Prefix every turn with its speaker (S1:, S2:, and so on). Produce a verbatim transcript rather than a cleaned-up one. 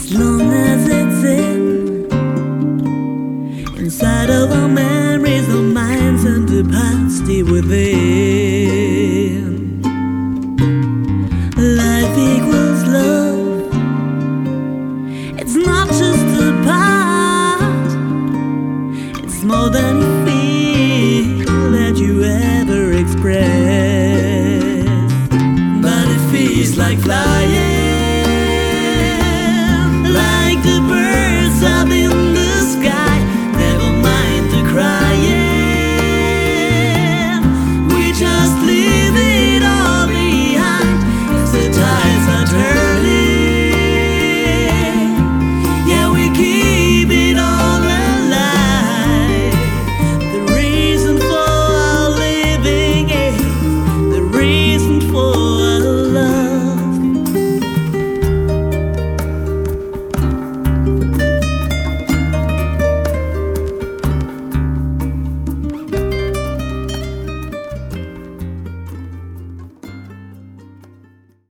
S1: as long as it's in inside of our memories, our minds, and the capacity within. Life equals love. It's not just a part, it's more than you feel that you ever express. But it feels like flight.